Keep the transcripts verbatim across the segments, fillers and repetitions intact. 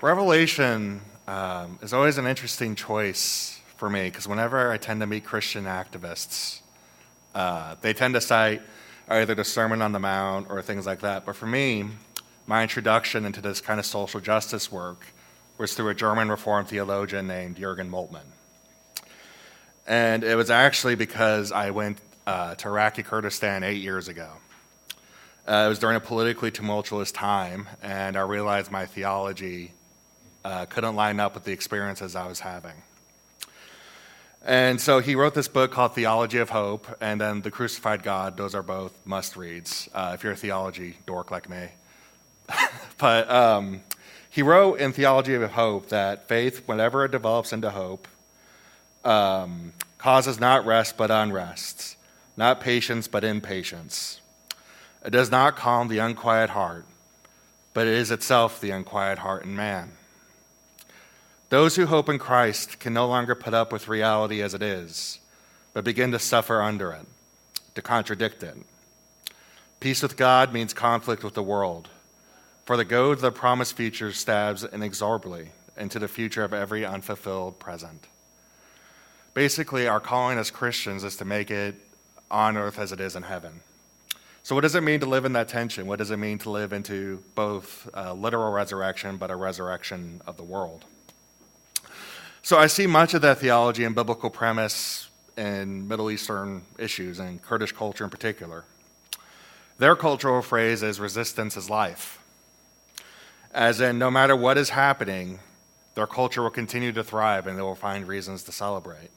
Revelation um, is always an interesting choice for me because whenever I tend to meet Christian activists, uh, they tend to cite either the Sermon on the Mount or things like that. But for me, my introduction into this kind of social justice work was through a German Reformed theologian named Jürgen Moltmann. And it was actually because I went uh, to Iraqi Kurdistan eight years ago. Uh, it was during a politically tumultuous time, and I realized my theology uh, couldn't line up with the experiences I was having. And so he wrote this book called Theology of Hope, and then The Crucified God. Those are both must-reads uh, if you're a theology dork like me. But um, he wrote in Theology of Hope that faith, whenever it develops into hope, um, causes not rest but unrest, not patience but impatience. It does not calm the unquiet heart, but it is itself the unquiet heart in man. Those who hope in Christ can no longer put up with reality as it is, but begin to suffer under it, to contradict it. Peace with God means conflict with the world, for the goad of the promised future stabs inexorably into the future of every unfulfilled present. Basically, our calling as Christians is to make it on earth as it is in heaven. So what does it mean to live in that tension? What does it mean to live into both a literal resurrection, but a resurrection of the world? So I see much of that theology and biblical premise in Middle Eastern issues, and Kurdish culture in particular. Their cultural phrase is resistance is life. As in, no matter what is happening, their culture will continue to thrive and they will find reasons to celebrate.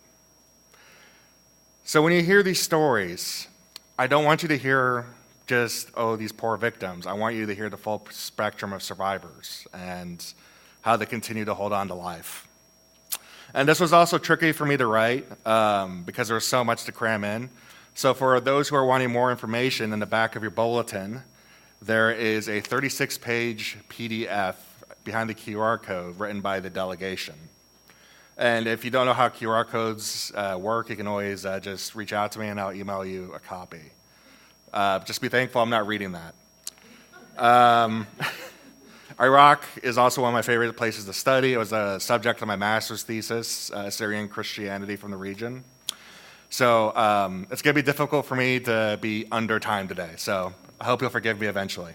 So when you hear these stories, I don't want you to hear just, oh, these poor victims. I want you to hear the full spectrum of survivors and how they continue to hold on to life. And this was also tricky for me to write um, because there was so much to cram in. So for those who are wanting more information, in the back of your bulletin, there is a thirty-six page P D F behind the Q R code written by the delegation. And if you don't know how Q R codes uh, work, you can always uh, just reach out to me and I'll email you a copy. Uh, just be thankful I'm not reading that. Um, Iraq is also one of my favorite places to study. It was a subject of my master's thesis, uh, Syrian Christianity from the region. So um, it's going to be difficult for me to be under time today. So I hope you'll forgive me eventually.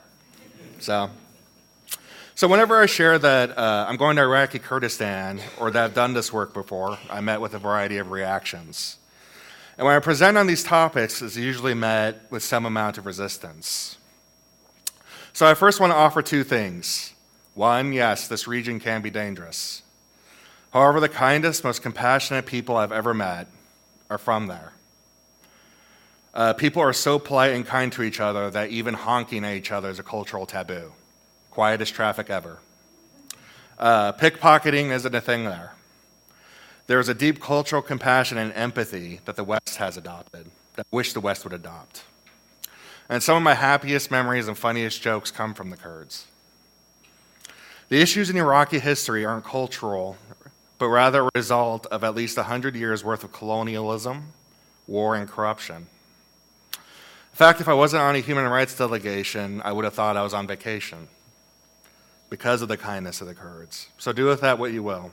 So, so whenever I share that uh, I'm going to Iraqi Kurdistan or that I've done this work before, I met with a variety of reactions. And when I present on these topics, it's usually met with some amount of resistance. So I first want to offer two things. One, yes, this region can be dangerous. However, the kindest, most compassionate people I've ever met are from there. Uh, people are so polite and kind to each other that even honking at each other is a cultural taboo. Quietest traffic ever. Uh, pickpocketing isn't a thing there. There is a deep cultural compassion and empathy that the West has adopted, that I wish the West would adopt. And some of my happiest memories and funniest jokes come from the Kurds. The issues in Iraqi history aren't cultural, but rather a result of at least one hundred years worth of colonialism, war, and corruption. In fact, if I wasn't on a human rights delegation, I would have thought I was on vacation because of the kindness of the Kurds. So do with that what you will.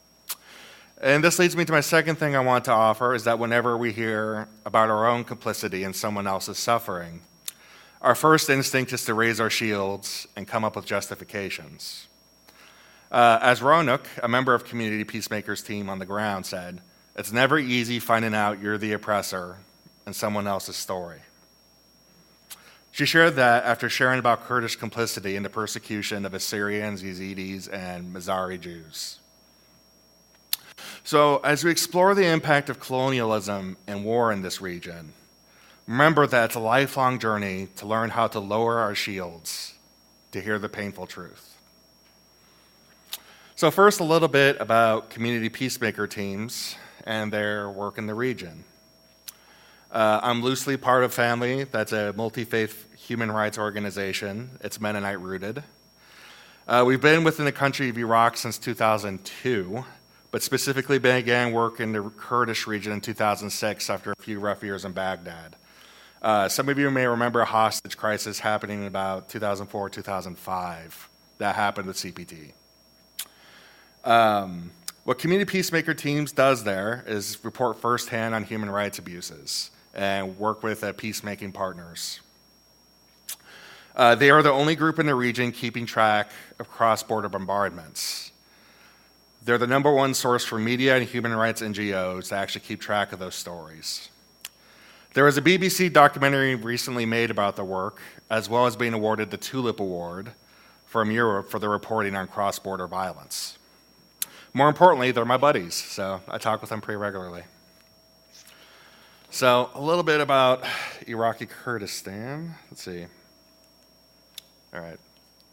And this leads me to my second thing I want to offer, is that whenever we hear about our own complicity in someone else's suffering, our first instinct is to raise our shields and come up with justifications. Uh, as Roanoke, a member of Community Peacemakers team on the ground, said, it's never easy finding out you're the oppressor in someone else's story. She shared that after sharing about Kurdish complicity in the persecution of Assyrians, Yazidis, and Mizrahi Jews. So as we explore the impact of colonialism and war in this region, remember that it's a lifelong journey to learn how to lower our shields to hear the painful truth. So first, a little bit about community peacemaker teams and their work in the region. Uh, I'm loosely part of Family. That's a multi-faith human rights organization. It's Mennonite rooted. Uh, we've been within the country of Iraq since two thousand two, but specifically began work in the Kurdish region in two thousand six after a few rough years in Baghdad. Uh, some of you may remember a hostage crisis happening in about two thousand four, two thousand five that happened with C P T. Um, what Community Peacemaker Teams does there is report firsthand on human rights abuses and work with uh, peacemaking partners. Uh, they are the only group in the region keeping track of cross-border bombardments. They're the number one source for media and human rights N G Os to actually keep track of those stories. There was a B B C documentary recently made about their work, as well as being awarded the Tulip Award from Europe for their reporting on cross-border violence. More importantly, they're my buddies, so I talk with them pretty regularly. So a little bit about Iraqi Kurdistan. Let's see. All right.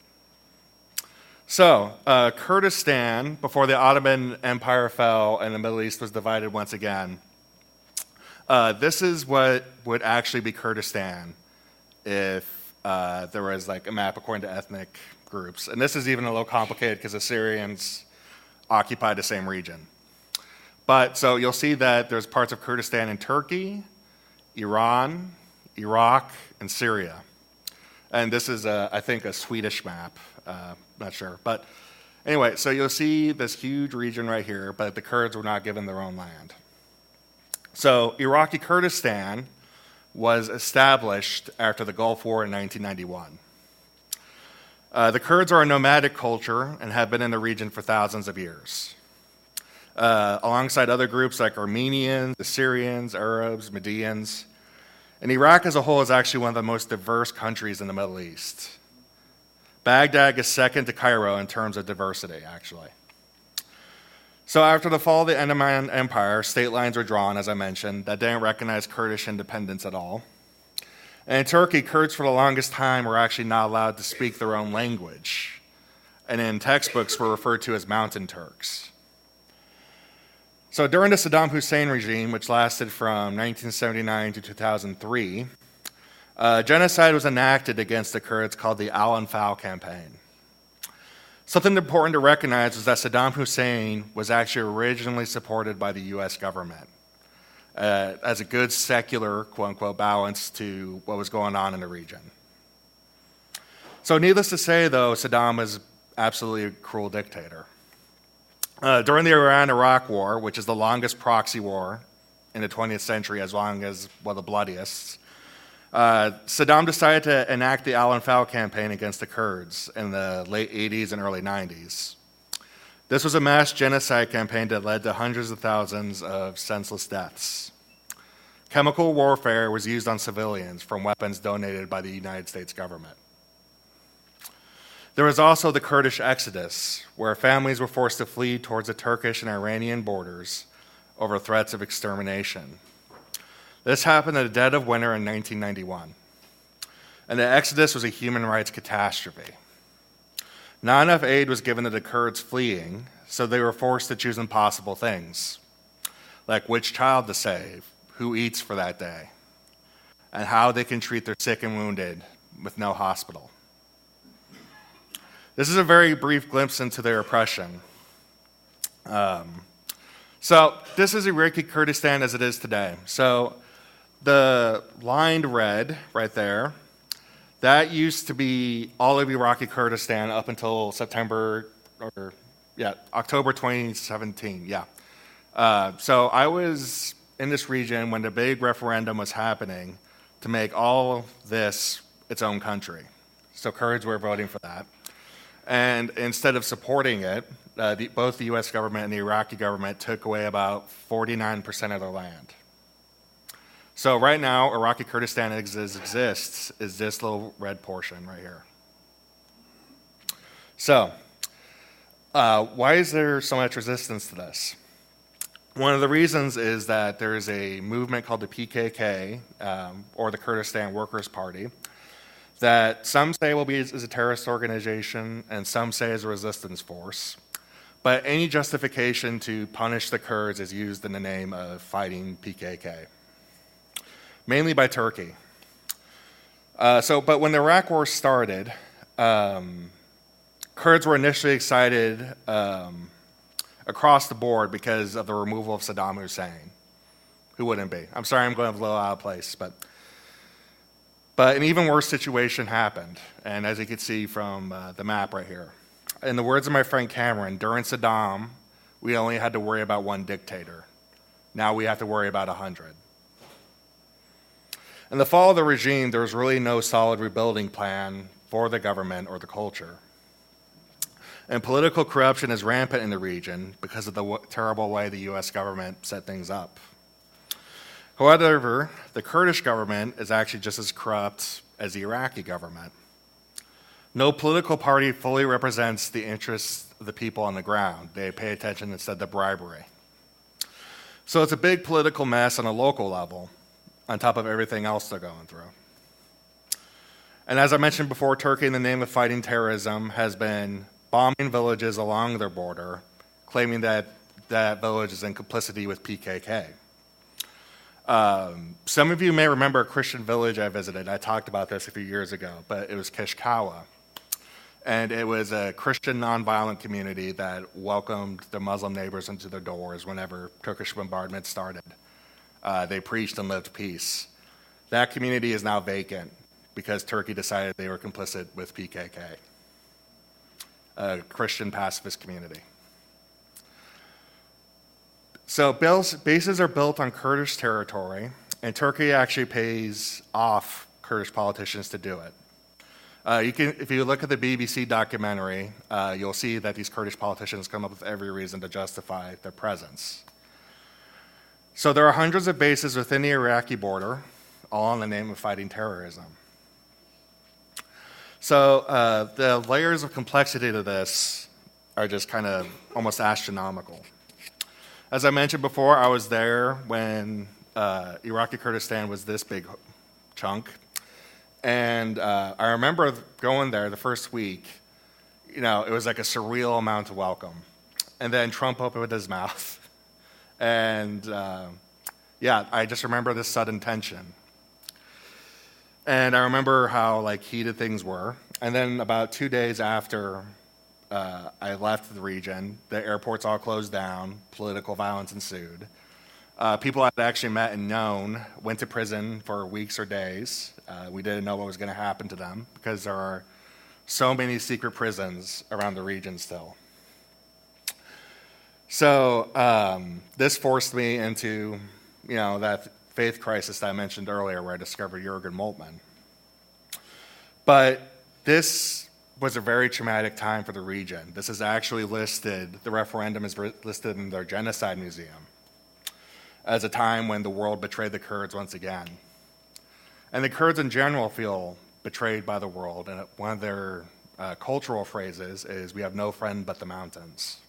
So uh, Kurdistan, before the Ottoman Empire fell and the Middle East was divided once again, uh, this is what would actually be Kurdistan if uh, there was like a map according to ethnic groups. And this is even a little complicated because the Syrians occupy the same region. But so you'll see that there's parts of Kurdistan in Turkey, Iran, Iraq, and Syria. And this is, a, I think, a Swedish map. Uh, not sure. But anyway, so you'll see this huge region right here, but the Kurds were not given their own land. So Iraqi Kurdistan was established after the Gulf War in nineteen ninety-one. Uh, the Kurds are a nomadic culture and have been in the region for thousands of years. Uh, alongside other groups like Armenians, Assyrians, Arabs, Medians. And Iraq as a whole is actually one of the most diverse countries in the Middle East. Baghdad is second to Cairo in terms of diversity, actually. So after the fall of the Ottoman Empire, state lines were drawn, as I mentioned, that didn't recognize Kurdish independence at all. And in Turkey, Kurds for the longest time were actually not allowed to speak their own language. And in textbooks were referred to as Mountain Turks. So during the Saddam Hussein regime, which lasted from nineteen seventy-nine to two thousand three, uh, genocide was enacted against the Kurds called the Al-Anfal campaign. Something important to recognize is that Saddam Hussein was actually originally supported by the U S government uh, as a good secular, quote-unquote, balance to what was going on in the region. So needless to say, though, Saddam was absolutely a cruel dictator. Uh, during the Iran-Iraq War, which is the longest proxy war in the twentieth century, as long as, well, the bloodiest, uh, Saddam decided to enact the Al-Anfal campaign against the Kurds in the late eighties and early nineties. This was a mass genocide campaign that led to hundreds of thousands of senseless deaths. Chemical warfare was used on civilians from weapons donated by the United States government. There was also the Kurdish exodus, where families were forced to flee towards the Turkish and Iranian borders over threats of extermination. This happened at the dead of winter in nineteen ninety-one, and the exodus was a human rights catastrophe. Not enough aid was given to the Kurds fleeing, so they were forced to choose impossible things, like which child to save, who eats for that day, and how they can treat their sick and wounded with no hospital. This is a very brief glimpse into their oppression. Um, so this is Iraqi Kurdistan as it is today. So the lined red right there, that used to be all of Iraqi Kurdistan up until September, or yeah, October twenty seventeen, yeah. Uh, so I was in this region when the big referendum was happening to make all this its own country. So Kurds were voting for that. And instead of supporting it, uh, the, both the U S government and the Iraqi government took away about forty-nine percent of their land. So right now, Iraqi Kurdistan as exists is this little red portion right here. So uh, why is there so much resistance to this? One of the reasons is that there is a movement called the P K K, um, or the Kurdistan Workers' Party, that some say will be is a terrorist organization and some say is a resistance force. But any justification to punish the Kurds is used in the name of fighting P K K, mainly by Turkey. Uh, so, but when the Iraq War started, um, Kurds were initially excited um, across the board because of the removal of Saddam Hussein. Who wouldn't be? I'm sorry I'm going a little out of place, but But an even worse situation happened, and as you can see from uh, the map right here. in the words of my friend Cameron, during Saddam, we only had to worry about one dictator. Now we have to worry about a hundred. In the fall of the regime, there was really no solid rebuilding plan for the government or the culture. And political corruption is rampant in the region because of the w- terrible way the U S government set things up. However, the Kurdish government is actually just as corrupt as the Iraqi government. No political party fully represents the interests of the people on the ground. They pay attention instead to bribery. So it's a big political mess on a local level, on top of everything else they're going through. And as I mentioned before, Turkey, in the name of fighting terrorism, has been bombing villages along their border, claiming that that village is in complicity with P K K. Um, some of you may remember a Christian village I visited. I talked about this a few years ago, but it was Kishkawa. And it was a Christian nonviolent community that welcomed their Muslim neighbors into their doors whenever Turkish bombardment started. Uh, they preached and lived peace. That community is now vacant because Turkey decided they were complicit with P K K, a Christian pacifist community. So bases are built on Kurdish territory, and Turkey actually pays off Kurdish politicians to do it. Uh, you can, if you look at the B B C documentary, uh, you'll see that these Kurdish politicians come up with every reason to justify their presence. So there are hundreds of bases within the Iraqi border, all in the name of fighting terrorism. So uh, the layers of complexity to this are just kind of almost astronomical. As I mentioned before, I was there when uh, Iraqi Kurdistan was this big chunk. And uh, I remember going there the first week, you know, it was like a surreal amount of welcome. And then Trump opened his mouth. And uh, yeah, I just remember this sudden tension. And I remember how like heated things were. And then about two days after uh, I left the region, the airports all closed down, political violence ensued. Uh, people I'd actually met and known went to prison for weeks or days. Uh, we didn't know what was going to happen to them because there are so many secret prisons around the region still. So um, this forced me into, you know, that faith crisis that I mentioned earlier where I discovered Jürgen Moltmann. But this was a very traumatic time for the region. This is actually listed, the referendum is re- listed in their genocide museum as a time when the world betrayed the Kurds once again. And the Kurds in general feel betrayed by the world, and one of their uh, cultural phrases is, "We have no friend but the mountains."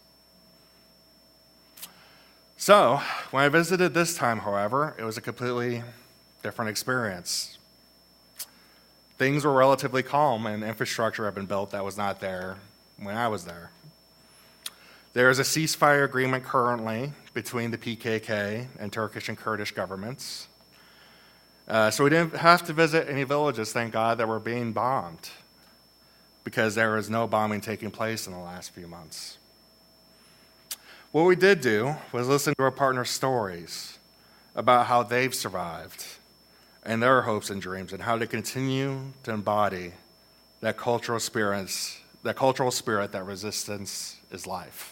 So, when I visited this time, however, it was a completely different experience. Things were relatively calm, and infrastructure had been built that was not there when I was there. There is a ceasefire agreement currently between the P K K and Turkish and Kurdish governments. Uh, so we didn't have to visit any villages, thank God, that were being bombed, because there was no bombing taking place in the last few months. What we did do was listen to our partners' stories about how they've survived and their hopes and dreams, and how to continue to embody that cultural spirit, that cultural spirit that resistance is life.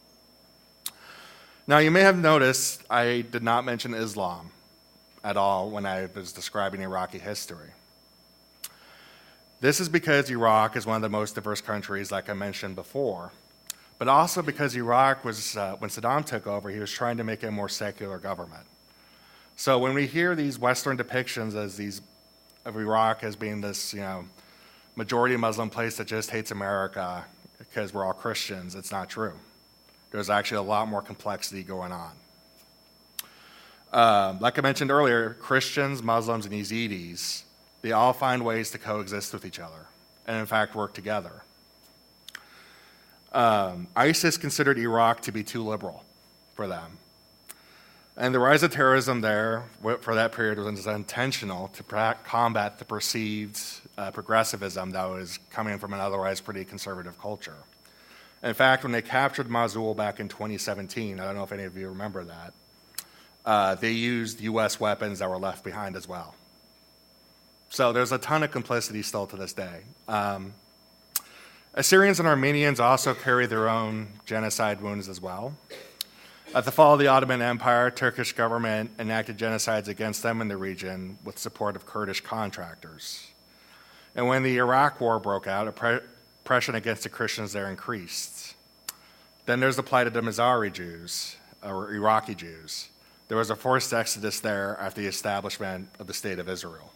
Now, you may have noticed I did not mention Islam at all when I was describing Iraqi history. This is because Iraq is one of the most diverse countries, like I mentioned before, but also because Iraq was, uh, when Saddam took over, he was trying to make it a more secular government. So when we hear these Western depictions as these of Iraq as being this, you know, majority Muslim place that just hates America because we're all Christians, it's not true. There's actually a lot more complexity going on. Um, like I mentioned earlier, Christians, Muslims, and Yazidis, they all find ways to coexist with each other, and in fact work together. Um, ISIS considered Iraq to be too liberal for them. And the rise of terrorism there for that period was intentional to combat the perceived uh, progressivism that was coming from an otherwise pretty conservative culture. In fact, when they captured Mosul back in twenty seventeen, I don't know if any of you remember that, uh, they used U S weapons that were left behind as well. So there's a ton of complicity still to this day. Um, Assyrians and Armenians also carry their own genocide wounds as well. At the fall of the Ottoman Empire, Turkish government enacted genocides against them in the region with support of Kurdish contractors. And when the Iraq War broke out, oppression against the Christians there increased. Then there's the plight of the Mizrahi Jews, or Iraqi Jews. There was a forced exodus there after the establishment of the State of Israel.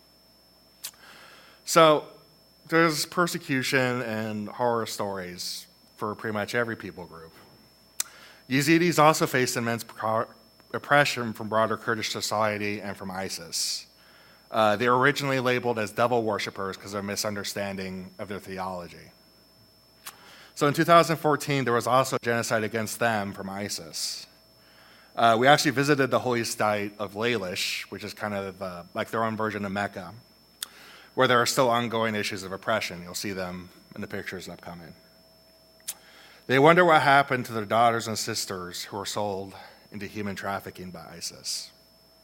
So there's persecution and horror stories for pretty much every people group. Yazidis also faced immense oppression from broader Kurdish society and from ISIS. Uh, they were originally labeled as devil worshippers because of a misunderstanding of their theology. So in two thousand fourteen, there was also genocide against them from ISIS. Uh, we actually visited the holy site of Lailash, which is kind of uh, like their own version of Mecca, where there are still ongoing issues of oppression. You'll see them in the pictures upcoming. They wonder what happened to their daughters and sisters who were sold into human trafficking by ISIS.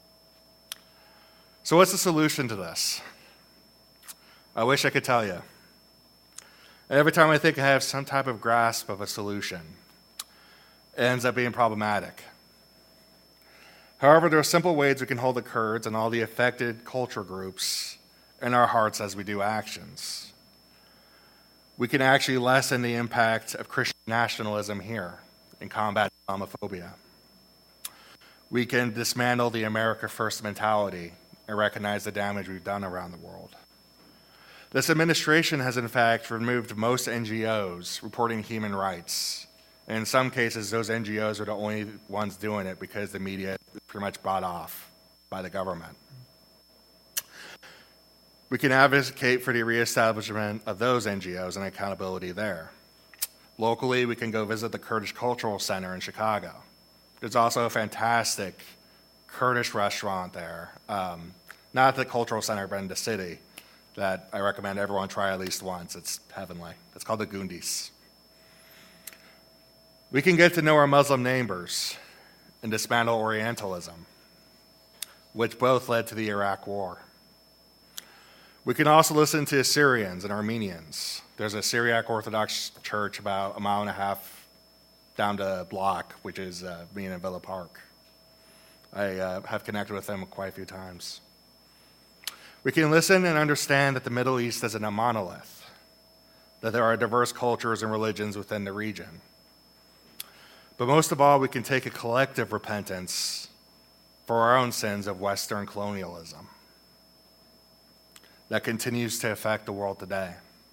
So what's the solution to this? I wish I could tell you. And every time I think I have some type of grasp of a solution, it ends up being problematic. However, there are simple ways we can hold the Kurds and all the affected culture groups in our hearts as we do actions. We can actually lessen the impact of Christian nationalism here and combat Islamophobia. We can dismantle the America First mentality and recognize the damage we've done around the world. This administration has, in fact, removed most N G Os reporting human rights. And in some cases, those N G Os are the only ones doing it because the media is pretty much bought off by the government. We can advocate for the reestablishment of those N G Os and accountability there. Locally, we can go visit the Kurdish Cultural Center in Chicago. There's also a fantastic Kurdish restaurant there, um, not the Cultural Center, but in the city, that I recommend everyone try at least once. It's heavenly. It's called the Gundis. We can get to know our Muslim neighbors and dismantle Orientalism, which both led to the Iraq War. We can also listen to Assyrians and Armenians. There's a Syriac Orthodox church about a mile and a half down the block, which is uh, me in Villa Park. I uh, have connected with them quite a few times. We can listen and understand that the Middle East isn't a monolith, that there are diverse cultures and religions within the region. But most of all, we can take a collective repentance for our own sins of Western colonialism that continues to affect the world today.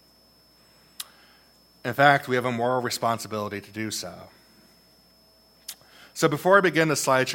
In fact, we have a moral responsibility to do so. So before I begin the slideshow,